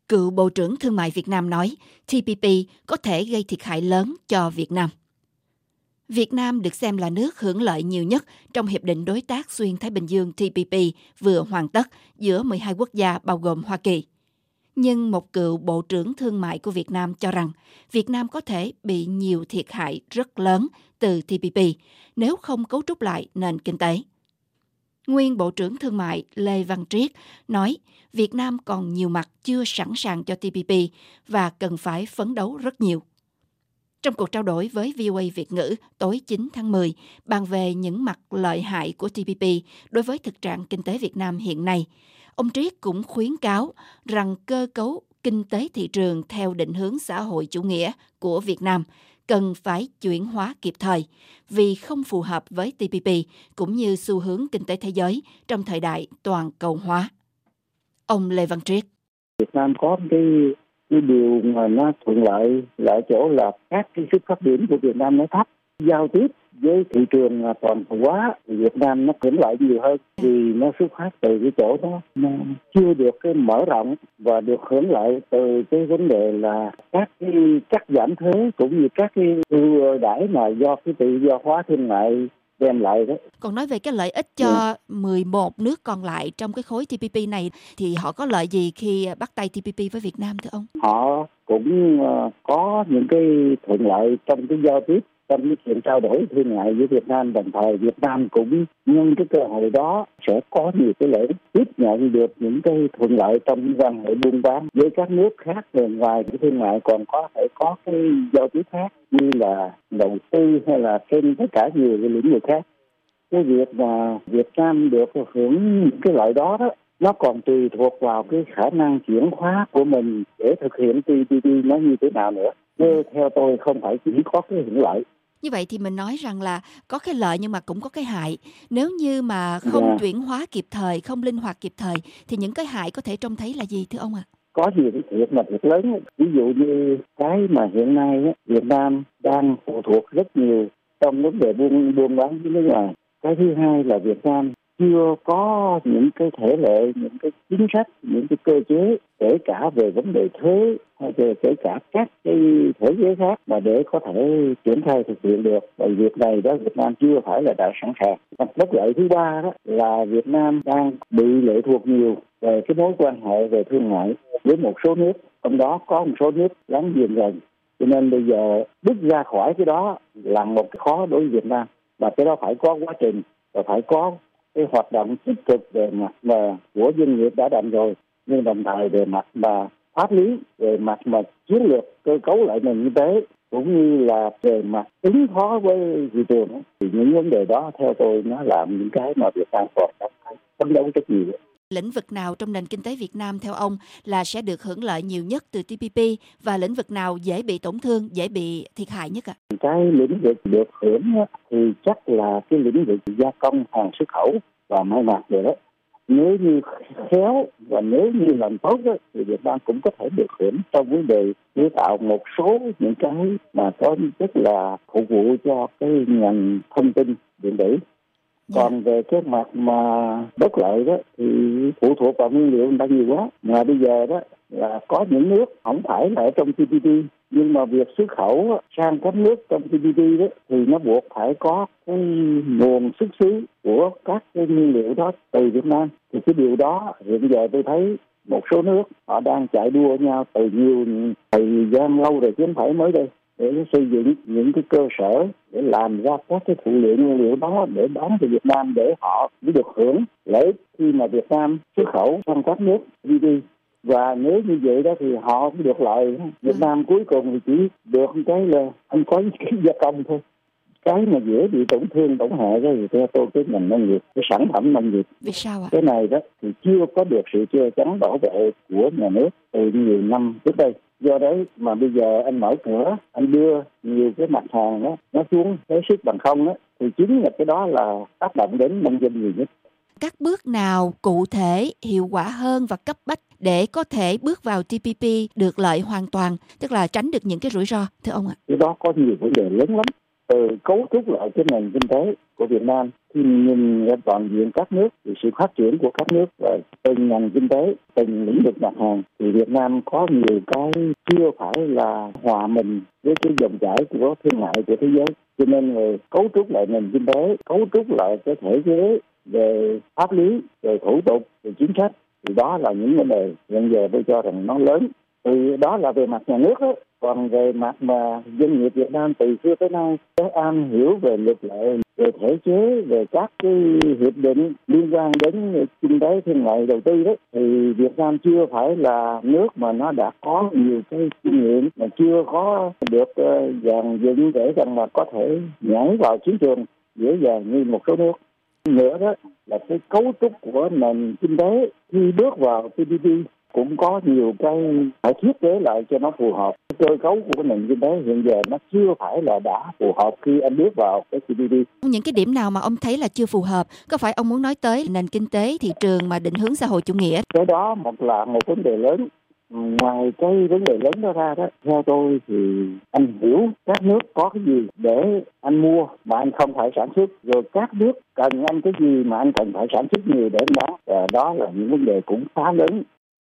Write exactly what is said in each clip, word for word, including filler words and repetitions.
Cựu Bộ trưởng Thương mại Việt Nam nói tê pê pê có thể gây thiệt hại lớn cho Việt Nam. Việt Nam được xem là nước hưởng lợi nhiều nhất trong Hiệp định Đối tác Xuyên Thái Bình Dương tê pê pê vừa hoàn tất giữa mười hai quốc gia bao gồm Hoa Kỳ. Nhưng một cựu Bộ trưởng Thương mại của Việt Nam cho rằng Việt Nam có thể bị nhiều thiệt hại rất lớn từ tê pê pê nếu không cấu trúc lại nền kinh tế. Nguyên Bộ trưởng Thương mại Lê Văn Triết nói Việt Nam còn nhiều mặt chưa sẵn sàng cho tê pê pê và cần phải phấn đấu rất nhiều. Trong cuộc trao đổi với vê o a Việt ngữ tối chín tháng mười, bàn về những mặt lợi hại của tê pê pê đối với thực trạng kinh tế Việt Nam hiện nay, ông Triết cũng khuyến cáo rằng cơ cấu kinh tế thị trường theo định hướng xã hội chủ nghĩa của Việt Nam cần phải chuyển hóa kịp thời vì không phù hợp với tê pê pê cũng như xu hướng kinh tế thế giới trong thời đại toàn cầu hóa. Ông Lê Văn Triết. Việt Nam có cái, cái điều mà nó thuận lợi là ở chỗ là các cái sức phát triển của Việt Nam nó thấp. Giao tiếp với thị trường toàn cầu hóa thì Việt Nam nó hưởng lợi nhiều hơn vì nó xuất phát từ cái chỗ đó nó chưa được cái mở rộng và được hưởng lợi từ cái vấn đề là các cái cắt giảm thuế cũng như các cái ưu đãi mà do cái tự do hóa thương mại đem lại đó. Còn nói về cái lợi ích cho yeah. mười một nước còn lại trong cái khối tê pê pê này thì họ có lợi gì khi bắt tay tê pê pê với Việt Nam thưa ông? Họ cũng có những cái thuận lợi trong cái giao tiếp, trong cái chuyện trao đổi thương mại với Việt Nam, đồng thời Việt Nam cũng nhân cái cơ hội đó sẽ có nhiều cái lợi ích, tiếp nhận được những cái thuận lợi trong quan hệ buôn bán với các nước khác. Rồi ngoài cái thương mại còn có thể có cái giao tiếp khác như là đầu tư hay là trên tất cả nhiều cái lĩnh vực khác. Cái việc mà Việt Nam được hưởng những cái lợi đó đó nó còn tùy thuộc vào cái khả năng chuyển hóa của mình để thực hiện tê pê pê nó như thế nào nữa. Chứ theo tôi không phải chỉ có cái hưởng lợi. Như vậy thì mình nói rằng là có cái lợi nhưng mà cũng có cái hại. Nếu như mà không yeah. chuyển hóa kịp thời, không linh hoạt kịp thời thì những cái hại có thể trông thấy là gì thưa ông ạ? À? Có nhiều cái thiệt mà thiệt lớn. Ví dụ như cái mà hiện nay Việt Nam đang phụ thuộc rất nhiều trong vấn đề buôn buôn bán với nước ngoài. Cái thứ hai là Việt Nam chưa có những cái thể lệ, những cái chính sách, những cái cơ chế, kể cả về vấn đề thuế hay về kể cả các cái thể chế khác mà để có thể triển khai thực hiện được. Và việc này đó Việt Nam chưa phải là đã sẵn sàng. Bất lợi thứ ba đó là Việt Nam đang bị lệ thuộc nhiều về cái mối quan hệ về thương mại với một số nước, trong đó có một số nước láng giềng gần. Cho nên bây giờ bước ra khỏi cái đó là một cái khó đối với Việt Nam. Và cái đó phải có quá trình và phải có cái hoạt động tích cực về mặt mà của doanh nghiệp đã làm rồi, nhưng đồng thời về mặt mà pháp lý, về mặt mà chiến lược cơ cấu lại nền kinh tế cũng như là về mặt ứng phó với thị trường thì những vấn đề đó theo tôi nó làm những cái mà Việt Nam còn phải phấn đấu rất nhiều. Lĩnh vực nào trong nền kinh tế Việt Nam theo ông là sẽ được hưởng lợi nhiều nhất từ tê pê pê và lĩnh vực nào dễ bị tổn thương, dễ bị thiệt hại nhất ạ? À? Cái lĩnh vực được hưởng thì chắc là cái lĩnh vực gia công hàng xuất khẩu và may mặc rồi đó. Nếu như khéo và nếu như làm tốt đó, thì Việt Nam cũng có thể được hưởng trong vấn đề chế tạo một số những cái mà có rất là phục vụ cho cái ngành thông tin điện tử. Còn về cái mặt mà bất lợi đó thì phụ thuộc vào nguyên liệu đã nhiều quá. Mà bây giờ đó là có những nước không phải là ở trong tê pê pê, nhưng mà việc xuất khẩu sang các nước trong tê pê pê đó thì nó buộc phải có cái nguồn xuất xứ của các cái nguyên liệu đó từ Việt Nam. Thì cái điều đó hiện giờ tôi thấy một số nước họ đang chạy đua nhau từ nhiều thời gian lâu rồi chứ không phải mới đây, để xây dựng những cái cơ sở để làm ra các cái phụ liệu nguyên liệu đó để bán cho Việt Nam để họ mới được hưởng lợi ích khi mà Việt Nam xuất khẩu sang các nước tê pê pê. Và nếu như vậy đó thì họ cũng được lợi. Việt Nam cuối cùng thì chỉ được cái là anh có cái gia công thôi. Cái mà dễ bị tổn thương, tổn hại đó thì theo tôi cái ngành nông nghiệp, cái sản phẩm nông nghiệp. Vì sao ạ? Cái này đó thì chưa có được sự che chắn bảo vệ của nhà nước từ nhiều năm trước đây. Do đấy mà bây giờ anh mở cửa, anh đưa nhiều cái mặt hàng đó nó xuống thế sức bằng không đó, thì chính là cái đó là tác động đến nông dân nhiều nhất. Các bước nào cụ thể, hiệu quả hơn và cấp bách để có thể bước vào tê pê pê được lợi hoàn toàn, tức là tránh được những cái rủi ro, thưa ông ạ? Cái đó có nhiều vấn đề lớn lắm. Từ cấu trúc lại cái nền kinh tế của Việt Nam Khi nhìn ra toàn diện các nước thì sự phát triển của các nước và từng ngành kinh tế, từng lĩnh vực mặt hàng thì Việt Nam có nhiều cái chưa phải là hòa mình với cái dòng chảy của thương mại của thế giới. Cho nên về cấu trúc lại nền kinh tế, cấu trúc lại cái thể chế về pháp lý, về thủ tục, về chính sách thì đó là những vấn đề hiện giờ tôi cho rằng nó lớn. Thì đó là về mặt nhà nước đó. Còn về mặt mà doanh nghiệp Việt Nam từ xưa tới nay cái am hiểu về luật lệ, về thể chế, về các cái hiệp định liên quan đến kinh tế thương mại đầu tư đó thì Việt Nam chưa phải là nước mà nó đã có nhiều cái kinh nghiệm, mà chưa có được uh, dàn dựng để rằng mà có thể nhảy vào chiến trường dễ dàng như một số nước. Nữa đó là cái cấu trúc của nền kinh tế khi bước vào tê pê pê cũng có nhiều cái phải thiết kế lại cho nó phù hợp. Cơ cấu của nền kinh tế hiện giờ nó chưa phải là đã phù hợp khi anh bước vào cái tê pê pê. Những cái điểm nào mà ông thấy là chưa phù hợp? Có phải ông muốn nói tới nền kinh tế thị trường mà định hướng xã hội chủ nghĩa? Cái đó một là một vấn đề lớn. Ngoài cái vấn đề lớn đó ra đó, theo tôi thì anh hiểu các nước có cái gì để anh mua mà anh không phải sản xuất, rồi các nước cần anh cái gì mà anh cần phải sản xuất nhiều để anh bán. Và đó là những vấn đề cũng khá lớn.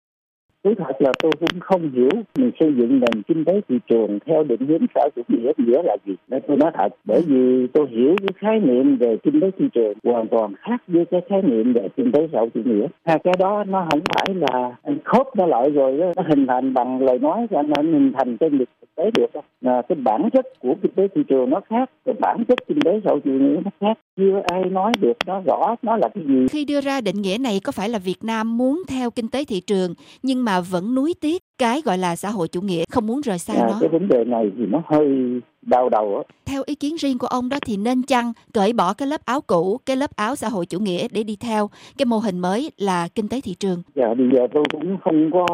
Thứ thật là tôi cũng không hiểu mình xây dựng nền kinh tế thị trường theo định hướng xã hội chủ nghĩa nghĩa là gì. Nên tôi nói thật, bởi vì tôi hiểu cái khái niệm về kinh tế thị trường hoàn toàn khác với cái khái niệm về kinh tế xã hội chủ nghĩa. Hai cái đó nó không phải là anh khớp nó lại rồi đó, nó hình thành bằng lời nói cho nó hình thành trên thực tế được đâu. À, cái bản chất của kinh tế thị trường nó khác, cái bản chất kinh tế xã hội chủ nghĩa nó khác. Chưa ai nói được nó rõ nó là cái gì. Khi đưa ra định nghĩa này có phải là Việt Nam muốn theo kinh tế thị trường nhưng mà vẫn nuối tiếc cái gọi là xã hội chủ nghĩa, không muốn rời xa à, nó? Cái vấn đề này thì nó hơi đau đầu á. Theo ý kiến riêng của ông đó thì nên chăng cởi bỏ cái lớp áo cũ, cái lớp áo xã hội chủ nghĩa để đi theo cái mô hình mới là kinh tế thị trường? Dạ, bây giờ tôi cũng không có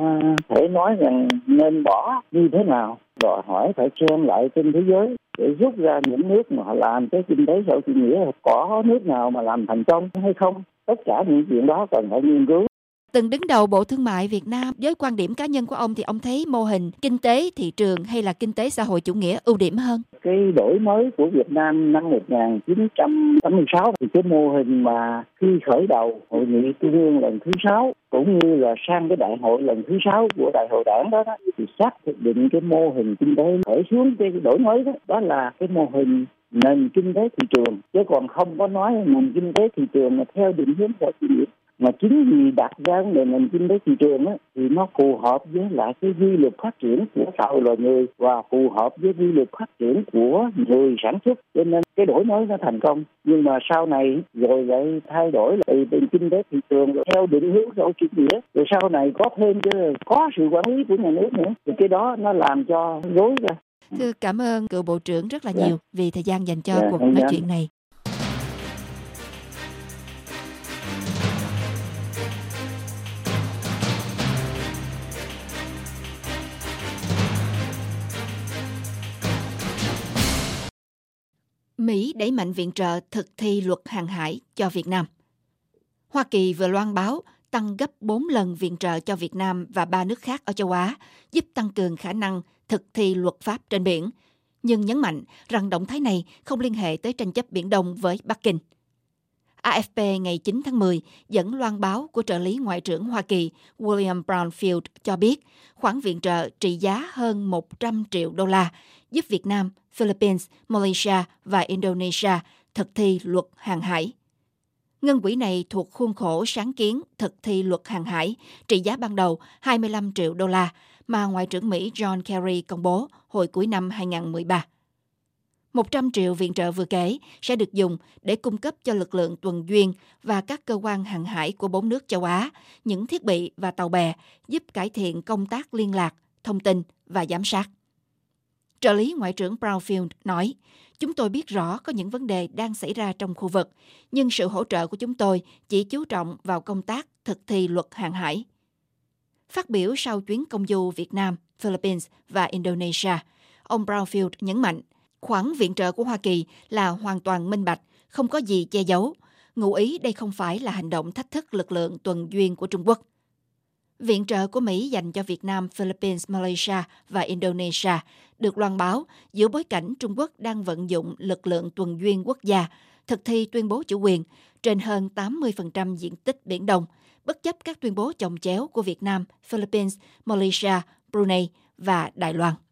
thể nói rằng nên bỏ như thế nào. Đòi hỏi phải xem lại trên thế giới để rút ra những nước mà họ làm cái kinh tế xã hội chủ nghĩa, có nước nào mà làm thành công hay không. Tất cả những chuyện đó cần phải nghiên cứu. Từng đứng đầu Bộ Thương mại Việt Nam, với quan điểm cá nhân của ông thì ông thấy mô hình kinh tế thị trường hay là kinh tế xã hội chủ nghĩa ưu điểm hơn? Cái đổi mới của Việt Nam năm một nghìn chín trăm tám mươi sáu thì cái mô hình mà khi khởi đầu hội nghị trung ương lần thứ sáu cũng như là sang cái đại hội lần thứ sáu của đại hội đảng đó, đó thì xác định cái mô hình kinh tế khởi xướng cái đổi mới đó, đó là cái mô hình nền kinh tế thị trường, chứ còn không có nói nền kinh tế thị trường mà theo định hướng xã hội chủ nghĩa. Mà chính vì đặt ra về nền kinh tế thị trường á, thì nó phù hợp với lại cái quy luật phát triển của xã hội loài người và phù hợp với quy luật phát triển của người sản xuất, cho nên cái đổi mới nó thành công. Nhưng mà sau này rồi lại thay đổi lại nền kinh tế thị trường rồi theo định hướng xã hội chủ nghĩa, rồi sau này có thêm chứ có sự quản lý của nhà nước nữa, thì cái đó nó làm cho rối ra. Thưa cảm ơn cựu Bộ trưởng rất là Dạ. nhiều vì thời gian dành cho Dạ, cuộc em nói nhắn. chuyện này. Mỹ đẩy mạnh viện trợ thực thi luật hàng hải cho Việt Nam. Hoa Kỳ vừa loan báo tăng gấp bốn lần viện trợ cho Việt Nam và ba nước khác ở châu Á, giúp tăng cường khả năng thực thi luật pháp trên biển, nhưng nhấn mạnh rằng động thái này không liên hệ tới tranh chấp Biển Đông với Bắc Kinh. a ép pê ngày chín tháng mười dẫn loan báo của trợ lý Ngoại trưởng Hoa Kỳ William Brownfield cho biết khoản viện trợ trị giá hơn một trăm triệu đô la giúp Việt Nam, Philippines, Malaysia và Indonesia thực thi luật hàng hải. Ngân quỹ này thuộc khuôn khổ sáng kiến thực thi luật hàng hải trị giá ban đầu hai mươi lăm triệu đô la mà Ngoại trưởng Mỹ John Kerry công bố hồi cuối năm hai không một ba. một trăm triệu viện trợ vừa kể sẽ được dùng để cung cấp cho lực lượng tuần duyên và các cơ quan hàng hải của bốn nước châu Á những thiết bị và tàu bè giúp cải thiện công tác liên lạc, thông tin và giám sát. Trợ lý Ngoại trưởng Brownfield nói, chúng tôi biết rõ có những vấn đề đang xảy ra trong khu vực, nhưng sự hỗ trợ của chúng tôi chỉ chú trọng vào công tác thực thi luật hàng hải. Phát biểu sau chuyến công du Việt Nam, Philippines và Indonesia, ông Brownfield nhấn mạnh, khoản viện trợ của Hoa Kỳ là hoàn toàn minh bạch, không có gì che giấu. Ngụ ý đây không phải là hành động thách thức lực lượng tuần duyên của Trung Quốc. Viện trợ của Mỹ dành cho Việt Nam, Philippines, Malaysia và Indonesia được loan báo giữa bối cảnh Trung Quốc đang vận dụng lực lượng tuần duyên quốc gia thực thi tuyên bố chủ quyền trên hơn tám mươi phần trăm diện tích Biển Đông, bất chấp các tuyên bố chồng chéo của Việt Nam, Philippines, Malaysia, Brunei và Đài Loan.